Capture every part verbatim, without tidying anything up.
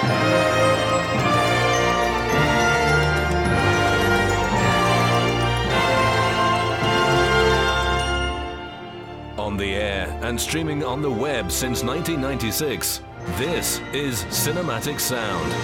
On the air and streaming on the web since nineteen ninety-six, this is Cinematic Sound.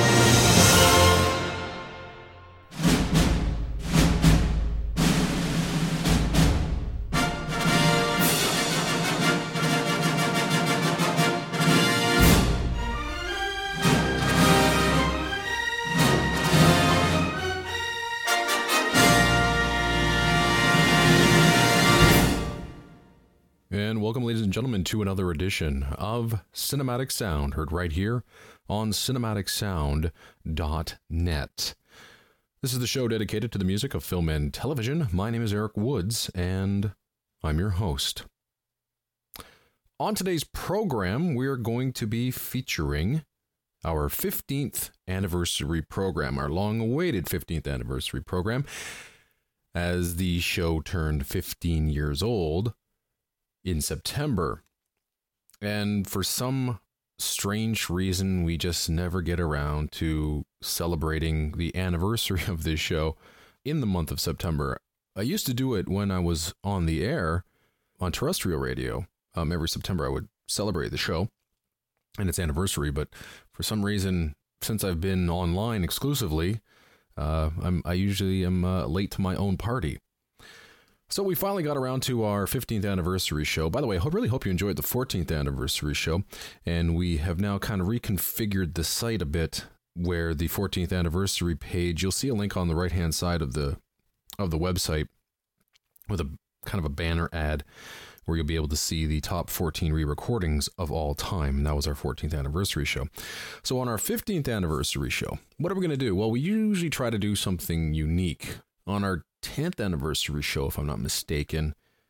And welcome, ladies and gentlemen, to another edition of Cinematic Sound, heard right here on cinematic sound dot net. This is the show dedicated to the music of film and television. My name is Eric Woods, and I'm your host. On today's program, we're going to be featuring our fifteenth anniversary program, our long-awaited fifteenth anniversary program, as the show turned fifteen years old in September. And for some strange reason, we just never get around to celebrating the anniversary of this show in the month of September. I used to do it when I was on the air on terrestrial radio. Um, every September I would celebrate the show and its anniversary, but for some reason, since I've been online exclusively, uh, I'm, I usually am uh, late to my own party. So we finally got around to our fifteenth anniversary show. By the way, I hope, really hope you enjoyed the fourteenth anniversary show. And we have now kind of reconfigured the site a bit, where the fourteenth anniversary page, you'll see a link on the right-hand side of the of the website with a kind of a banner ad where you'll be able to see the top fourteen re-recordings of all time. And that was our fourteenth anniversary show. So on our fifteenth anniversary show, what are we going to do? Well, we usually try to do something unique. On our tenth anniversary show, if I'm not mistaken,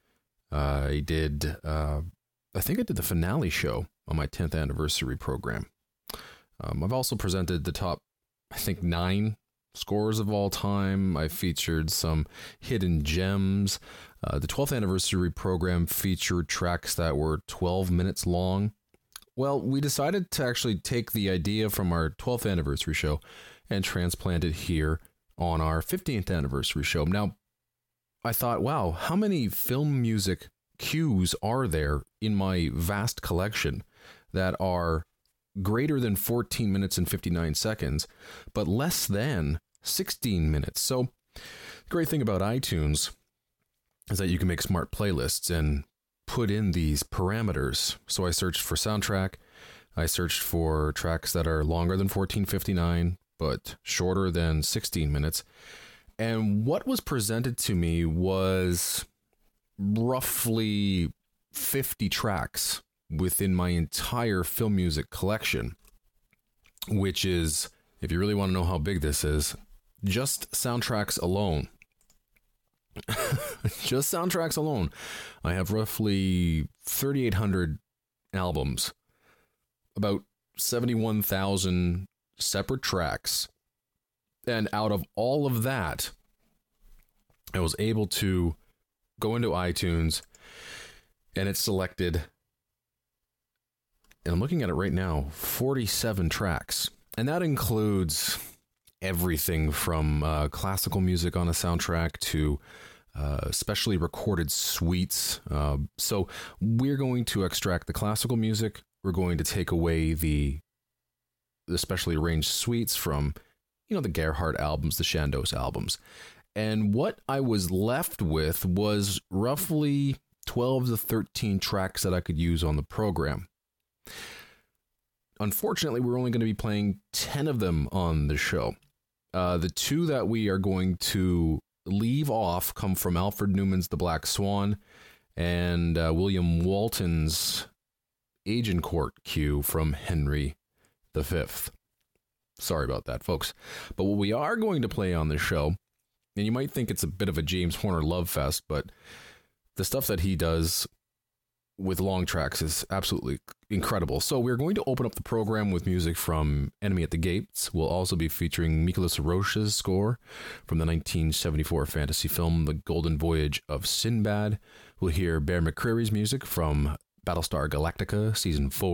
uh, I did, uh, I think I did the finale show on my tenth anniversary program. Um, I've also presented the top, I think, nine scores of all time. I featured some hidden gems. Uh, the twelfth anniversary program featured tracks that were twelve minutes long. Well, we decided to actually take the idea from our twelfth anniversary show and transplant it here on our fifteenth anniversary show. Now, I thought, wow, how many film music cues are there in my vast collection that are greater than fourteen minutes and fifty-nine seconds, but less than sixteen minutes? So, the great thing about iTunes is that you can make smart playlists and put in these parameters. So I searched for soundtrack. I searched for tracks that are longer than fourteen fifty-nine, but shorter than sixteen minutes. And what was presented to me was roughly fifty tracks within my entire film music collection, which is, if you really want to know how big this is, just soundtracks alone. Just soundtracks alone. I have roughly thirty-eight hundred albums, about seventy-one thousand separate tracks, and out of all of that, I was able to go into iTunes, and it selected, and I'm looking at it right now, forty-seven tracks, and that includes everything from uh, classical music on a soundtrack to uh, specially recorded suites. Uh, so we're going to extract the classical music. We're going to take away the the specially arranged suites from, you know, the Gerhardt albums, the Chandos albums. And what I was left with was roughly twelve to thirteen tracks that I could use on the program. Unfortunately, we're only going to be playing ten of them on the show. Uh, the two that we are going to leave off come from Alfred Newman's The Black Swan and uh, William Walton's Agincourt cue from Henry the Fifth. Sorry about that, folks. But what we are going to play on the show, and you might think it's a bit of a James Horner love fest, but the stuff that he does with long tracks is absolutely incredible. So we're going to open up the program with music from Enemy at the Gates. We'll also be featuring Nicholas Roche's score from the nineteen seventy-four fantasy film The Golden Voyage of Sinbad. We'll hear Bear McCreary's music from Battlestar Galactica Season four.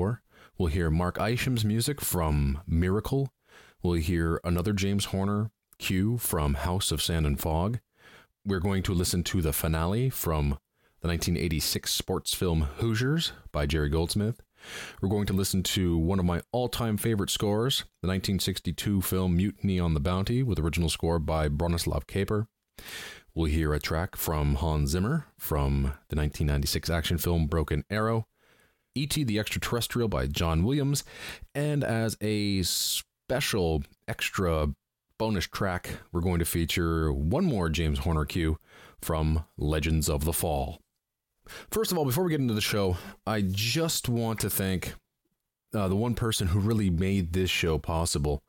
We'll hear Mark Isham's music from Miracle. We'll hear another James Horner cue from House of Sand and Fog. We're going to listen to the finale from the nineteen eighty-six sports film Hoosiers by Jerry Goldsmith. We're going to listen to one of my all-time favorite scores, the nineteen sixty-two film Mutiny on the Bounty, with original score by Bronislaw Kaper. We'll hear a track from Hans Zimmer from the nineteen ninety-six action film Broken Arrow, E T the Extraterrestrial by John Williams, and as a special extra bonus track, we're going to feature one more James Horner cue from Legends of the Fall. First of all, before we get into the show, I just want to thank uh, the one person who really made this show possible.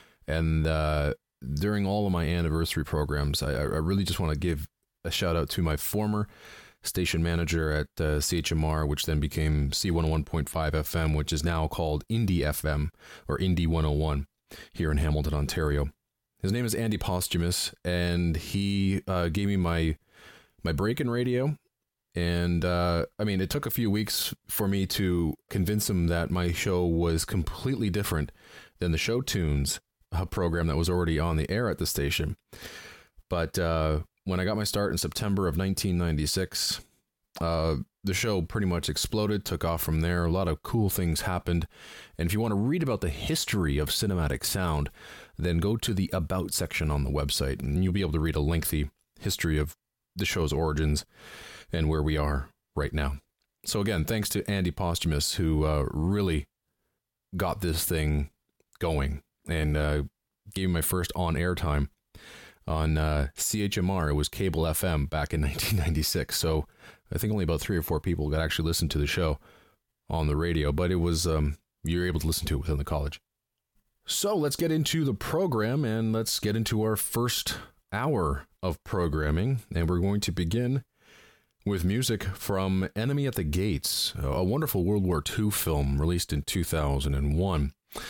And uh, during all of my anniversary programs, I, I really just want to give a shout out to my former station manager at uh, C H M R, which then became C one oh one point five F M, which is now called Indie F M, or Indie one oh one, here in Hamilton, Ontario. His name is Andy Posthumus, and he uh, gave me my my break in radio. And, uh, I mean, it took a few weeks for me to convince him that my show was completely different than the Show Tunes uh, program that was already on the air at the station. But uh, when I got my start in September of nineteen ninety-six, uh, the show pretty much exploded, took off from there. A lot of cool things happened. And if you want to read about the history of cinematic sound, then go to the About section on the website, and you'll be able to read a lengthy history of the show's origins and where we are right now. So again, thanks to Andy Posthumus, who uh, really got this thing going and uh, gave me my first on-air time on uh, C H M R. It was cable F M back in nineteen ninety-six. So I think only about three or four people got actually listen to the show on the radio, but it was, um, you were able to listen to it within the college. So let's get into the program, and let's get into our first hour of programming. And we're going to begin with music from Enemy at the Gates, a wonderful World War Two film released in two thousand one.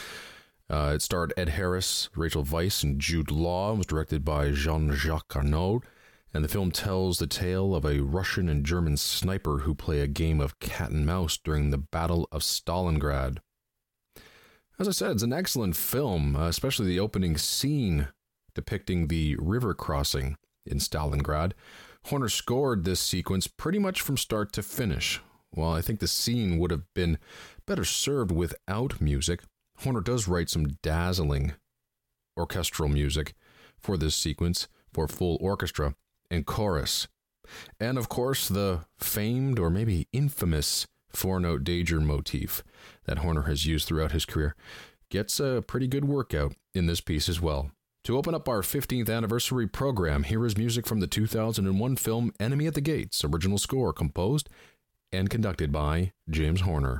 Uh, it starred Ed Harris, Rachel Weisz, and Jude Law. It was directed by Jean-Jacques Arnaud, and the film tells the tale of a Russian and German sniper who play a game of cat and mouse during the Battle of Stalingrad. As I said, it's an excellent film, uh, especially the opening scene depicting the river crossing in Stalingrad. Horner scored this sequence pretty much from start to finish. While I think the scene would have been better served without music, Horner does write some dazzling orchestral music for this sequence for full orchestra and chorus. And of course, the famed or maybe infamous four-note Danger motif that Horner has used throughout his career gets a pretty good workout in this piece as well. To open up our fifteenth anniversary program, here is music from the two thousand one film Enemy at the Gates, original score composed and conducted by James Horner.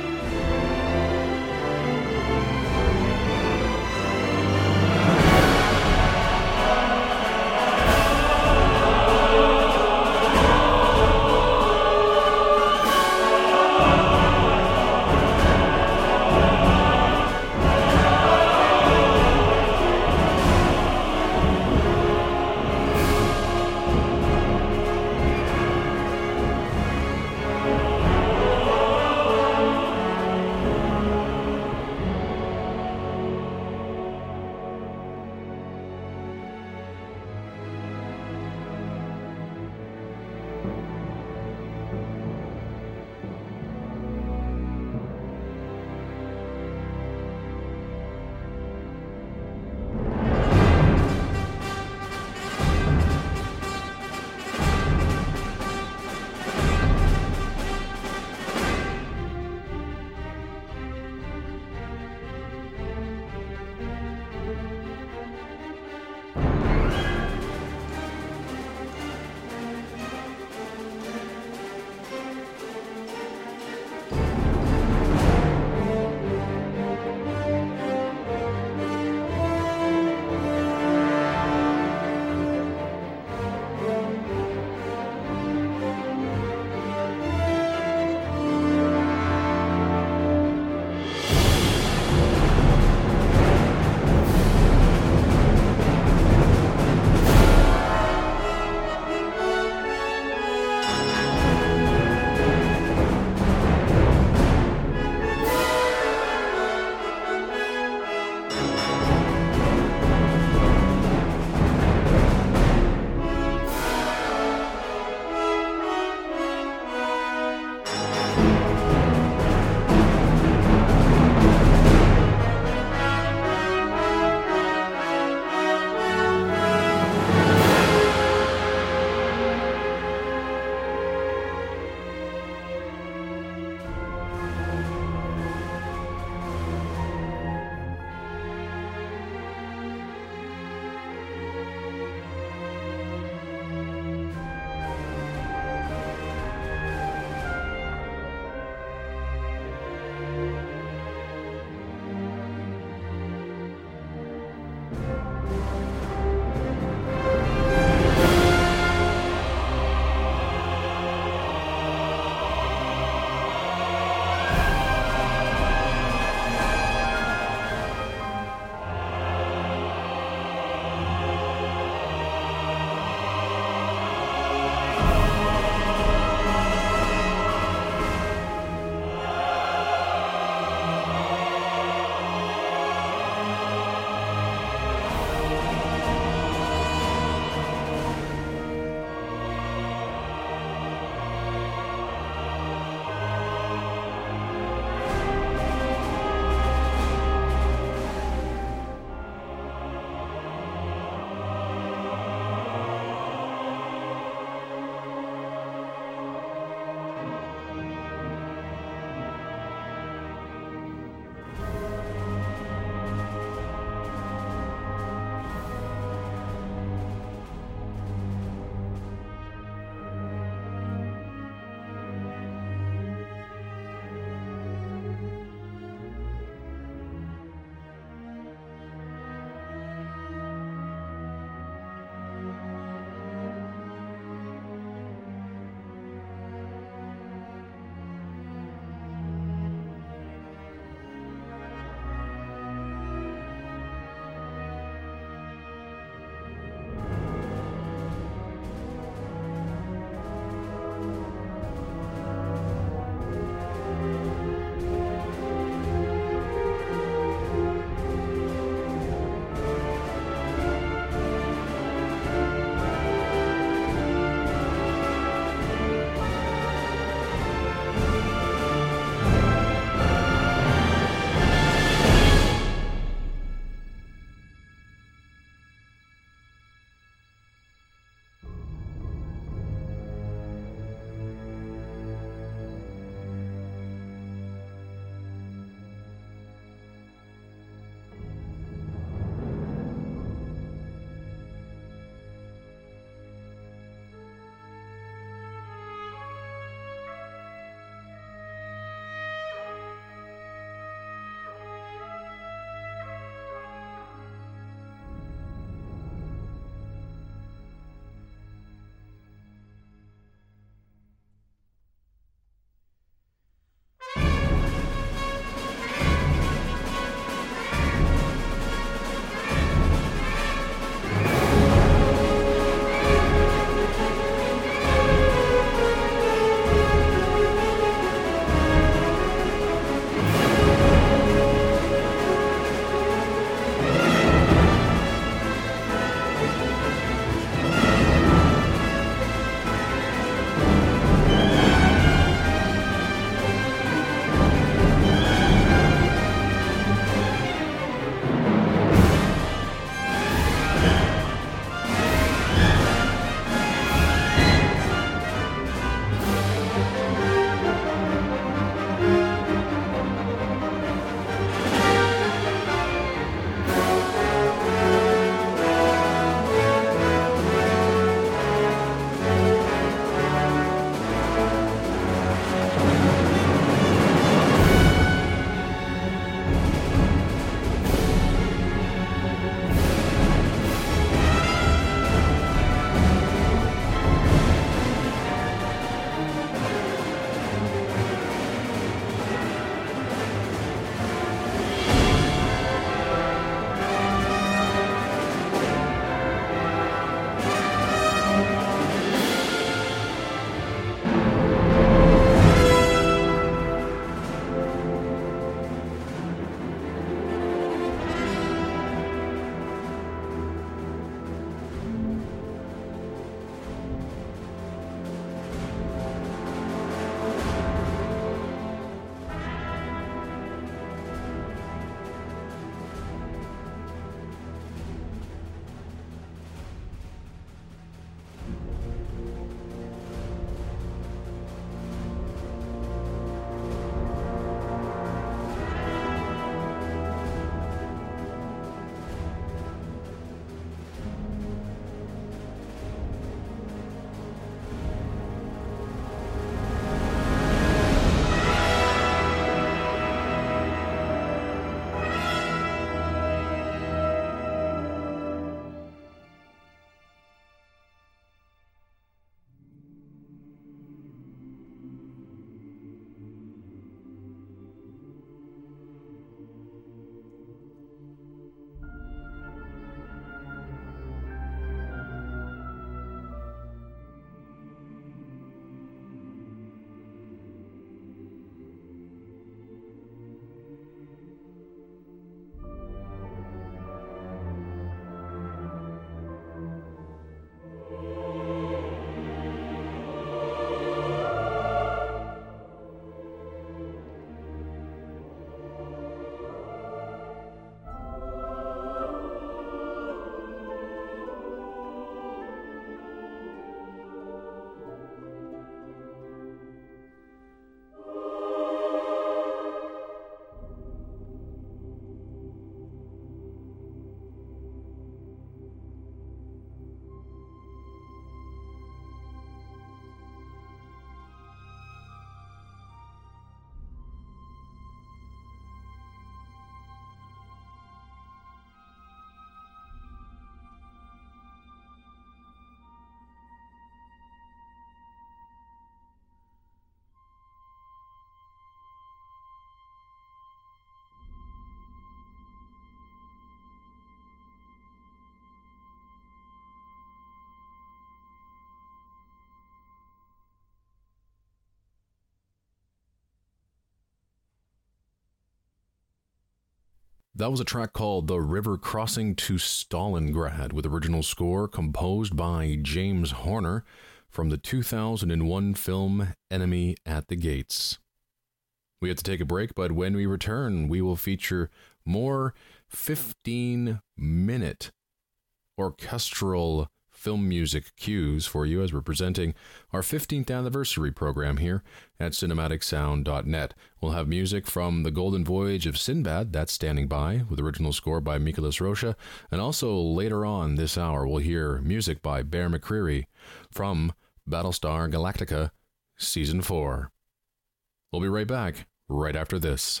That was a track called The River Crossing to Stalingrad, with original score composed by James Horner from the two thousand one film Enemy at the Gates. We have to take a break, but when we return, we will feature more fifteen-minute orchestral film music cues for you as we're presenting our fifteenth anniversary program here at cinematic sound dot net. We'll have music from The Golden Voyage of Sinbad, that's standing by, with original score by Mikhalis Rocha, and also later on this hour we'll hear music by Bear McCreary from Battlestar Galactica Season four. We'll be right back, right after this.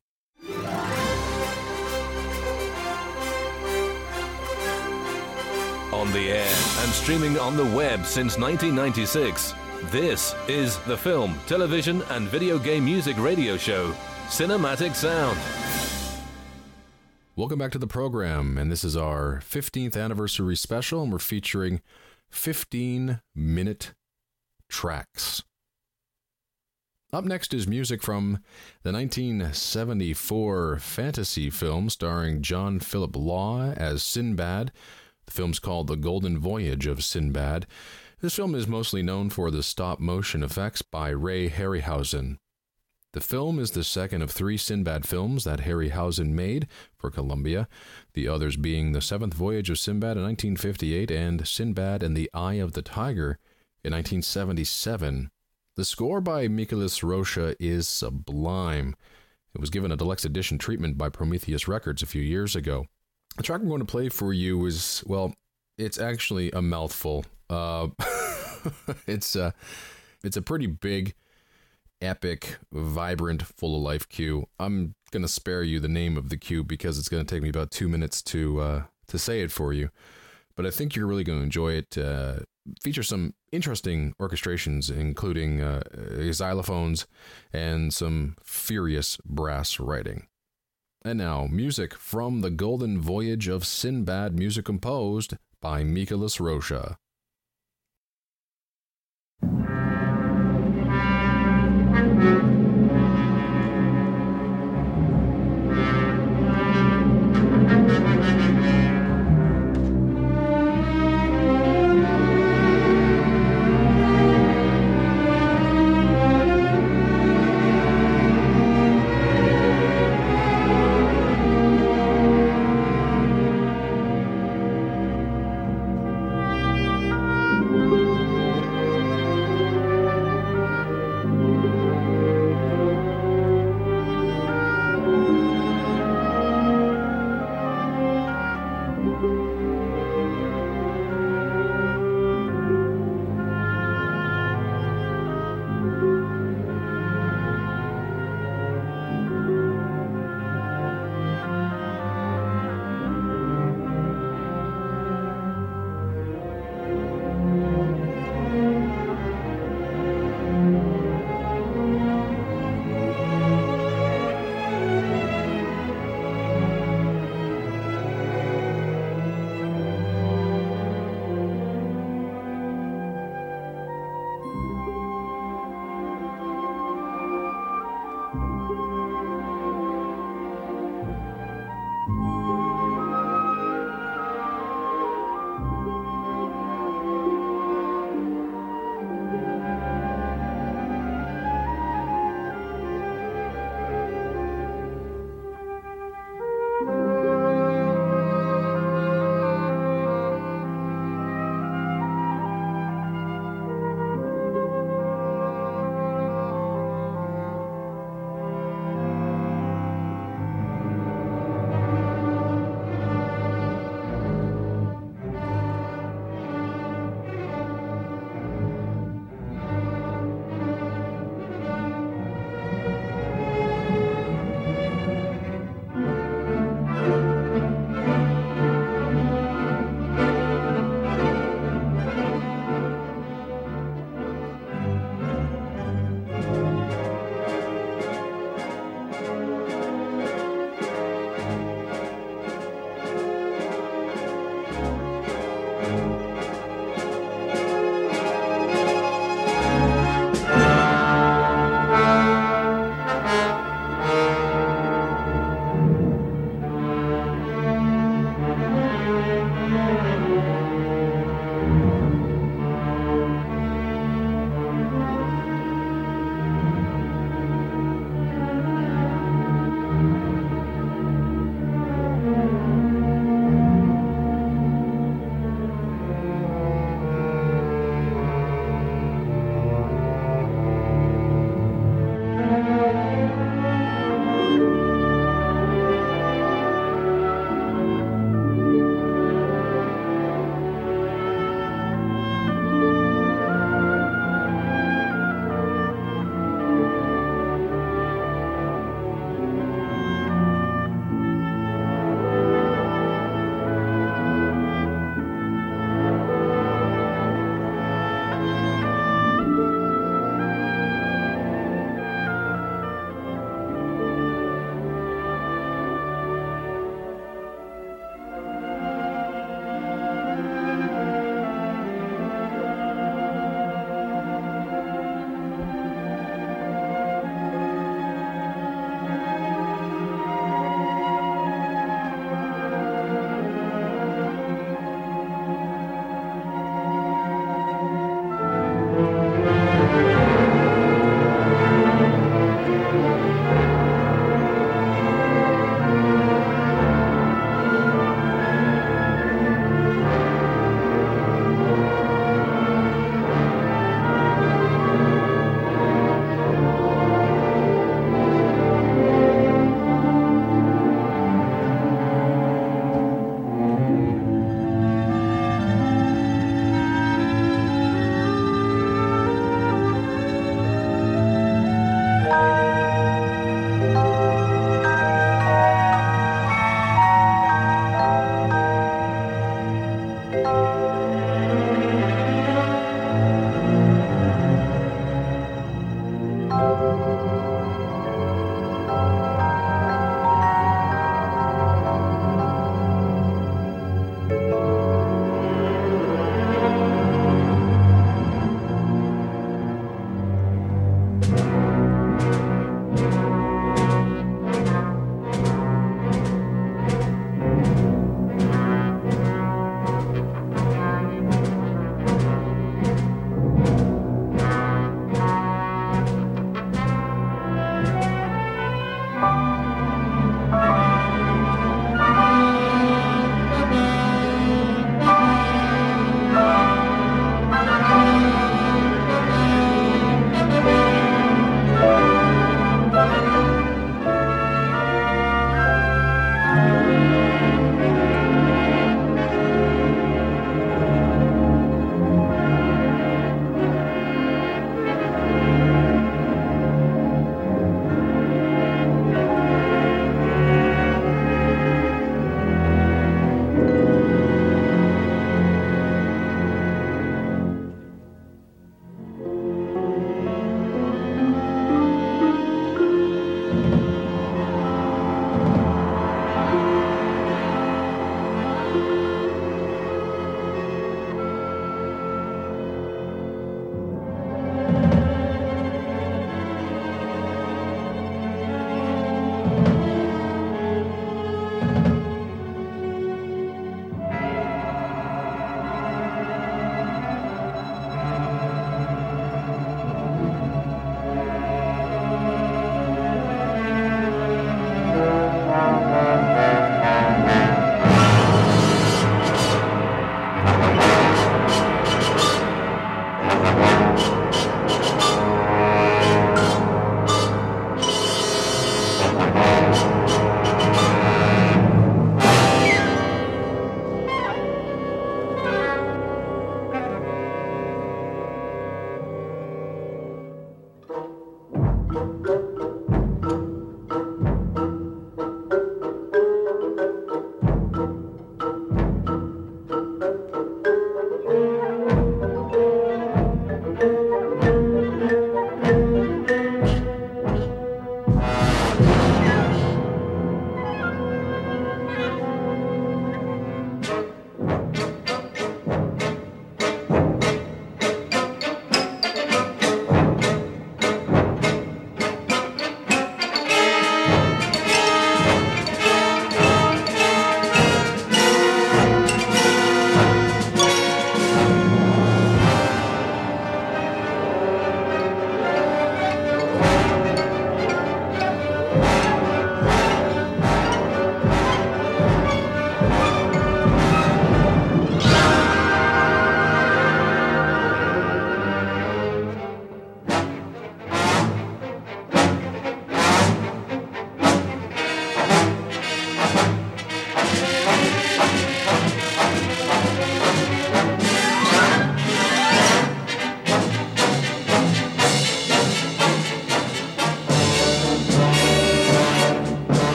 On the air and streaming on the web since nineteen ninety-six, this is the film, television, and video game music radio show, Cinematic Sound. Welcome back to the program, and this is our fifteenth anniversary special, and we're featuring fifteen-minute tracks. Up next is music from the nineteen seventy-four fantasy film starring John Philip Law as Sinbad. The film's called The Golden Voyage of Sinbad. This film is mostly known for the stop-motion effects by Ray Harryhausen. The film is the second of three Sinbad films that Harryhausen made for Columbia, the others being The Seventh Voyage of Sinbad in nineteen fifty-eight and Sinbad and the Eye of the Tiger in nineteen seventy-seven. The score by Mikhalis Rocha is sublime. It was given a deluxe edition treatment by Prometheus Records a few years ago. The track I'm going to play for you is, well, it's actually a mouthful. Uh, it's, uh, it's a pretty big, epic, vibrant, full-of-life cue. I'm going to spare you the name of the cue because it's going to take me about two minutes to uh, to say it for you. But I think you're really going to enjoy it. Uh, features some interesting orchestrations, including uh, xylophones and some furious brass writing. And now, music from The Golden Voyage of Sinbad, music composed by Mikhalis Rocha. Thank you.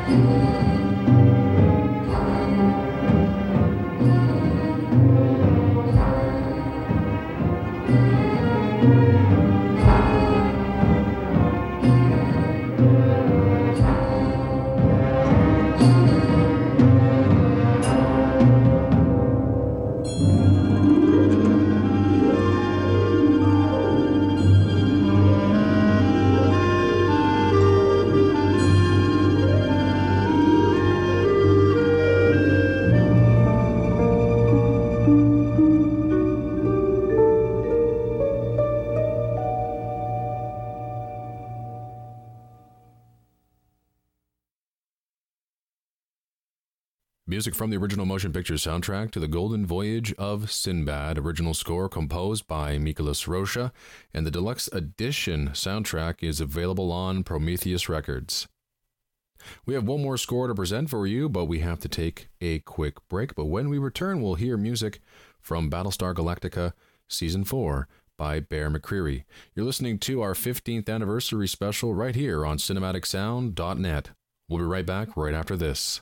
Music from the original motion picture soundtrack to The Golden Voyage of Sinbad, original score composed by Miklos Rocha, and the deluxe edition soundtrack is available on Prometheus Records. We have one more score to present for you, but we have to take a quick break. But when we return, we'll hear music from Battlestar Galactica Season four by Bear McCreary. You're listening to our fifteenth anniversary special right here on cinematic sound dot net. We'll be right back right after this.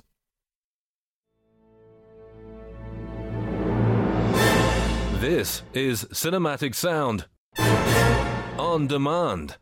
This is Cinematic Sound on demand.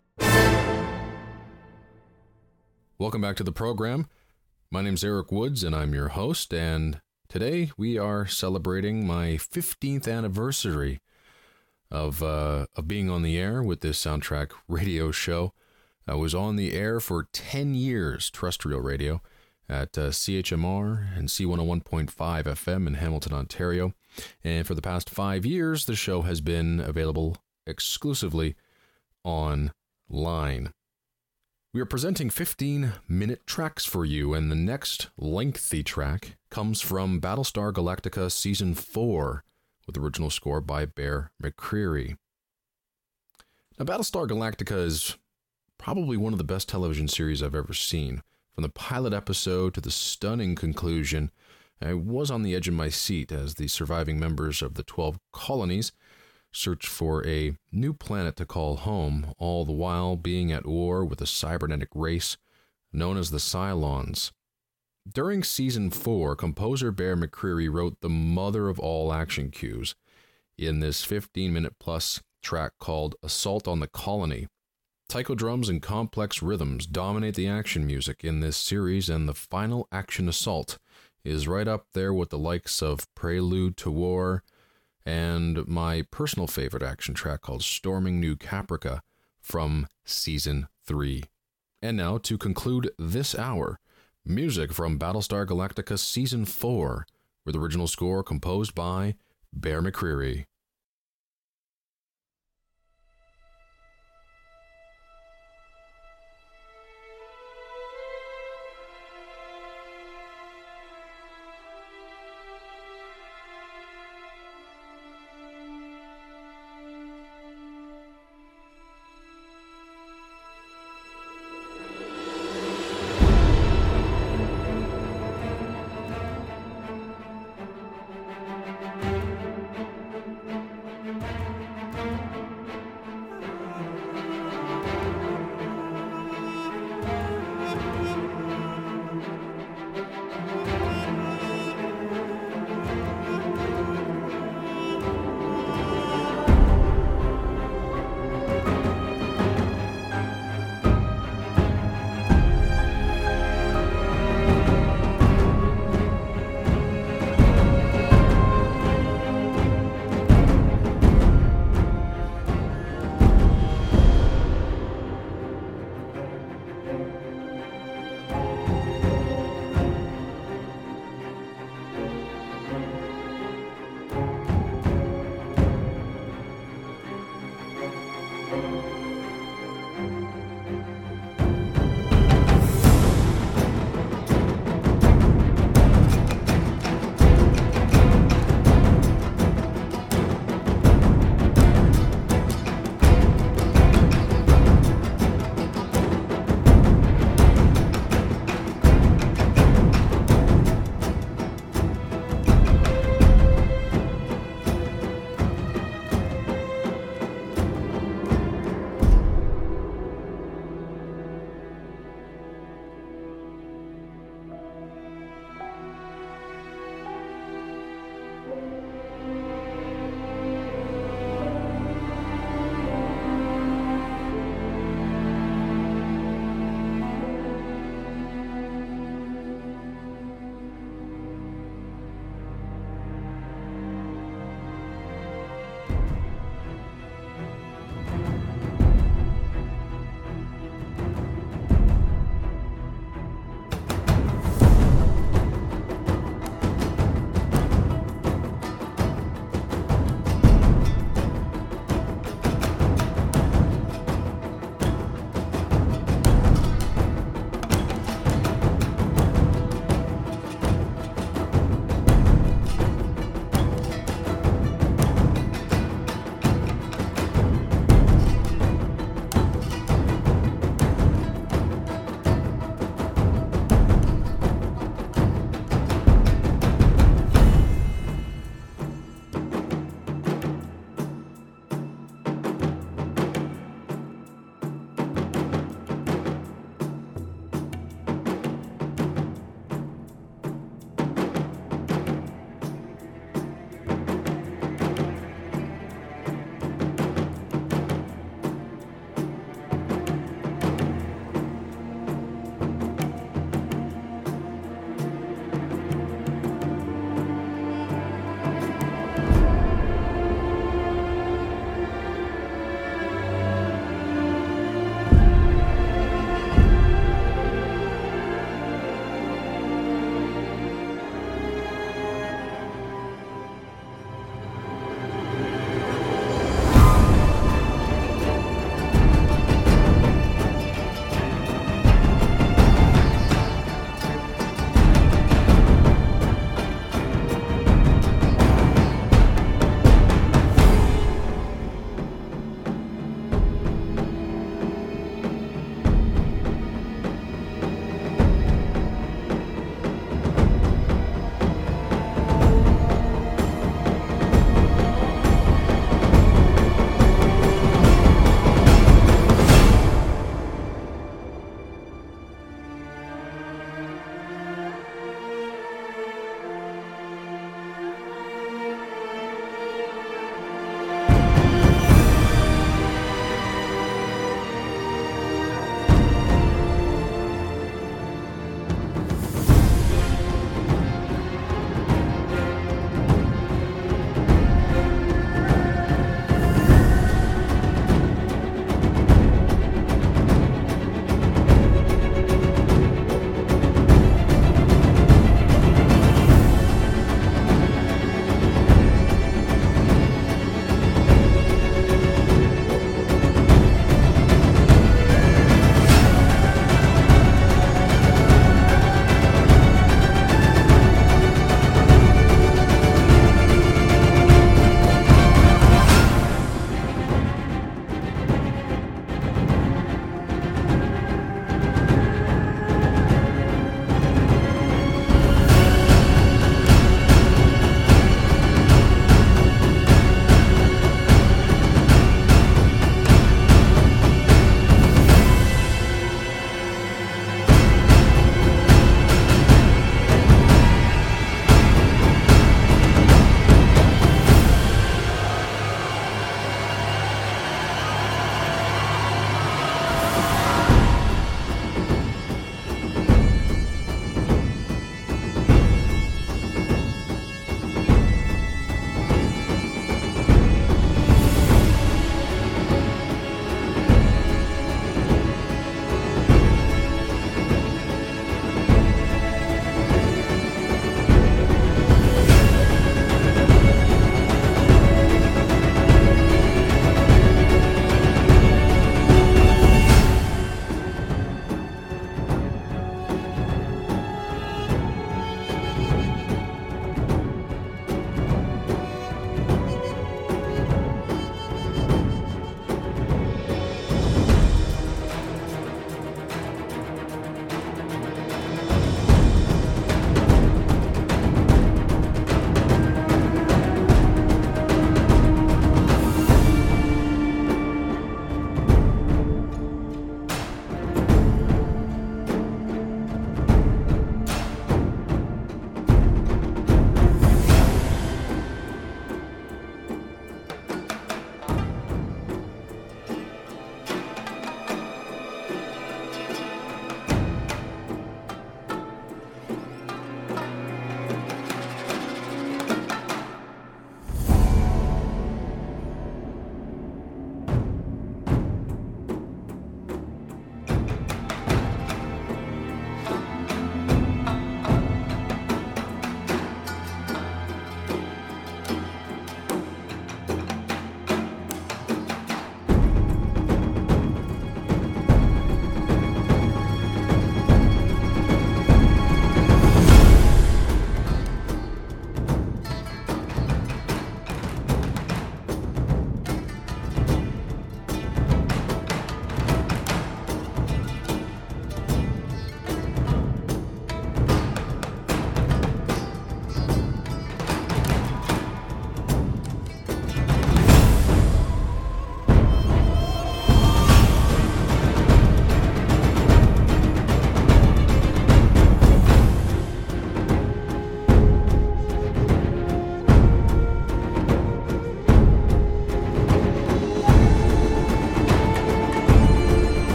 Welcome back to the program. My name's Eric Woods, and I'm your host, and today we are celebrating my fifteenth anniversary of, uh, of being on the air with this soundtrack radio show. I was on the air for ten years, terrestrial radio, at uh, C H M R and C one oh one point five F M in Hamilton, Ontario. And for the past five years, the show has been available exclusively online. We are presenting fifteen-minute tracks for you, and the next lengthy track comes from Battlestar Galactica Season four, with original score by Bear McCreary. Now, Battlestar Galactica is probably one of the best television series I've ever seen. From the pilot episode to the stunning conclusion, I was on the edge of my seat as the surviving members of the twelve colonies search for a new planet to call home, all the while being at war with a cybernetic race known as the Cylons. During Season four, composer Bear McCreary wrote the mother of all action cues in this fifteen-minute plus track called Assault on the Colony. Taiko drums and complex rhythms dominate the action music in this series, and the final action assault is right up there with the likes of Prelude to War and my personal favorite action track called Storming New Caprica from Season three. And now, to conclude this hour, music from Battlestar Galactica Season four, with original score composed by Bear McCreary.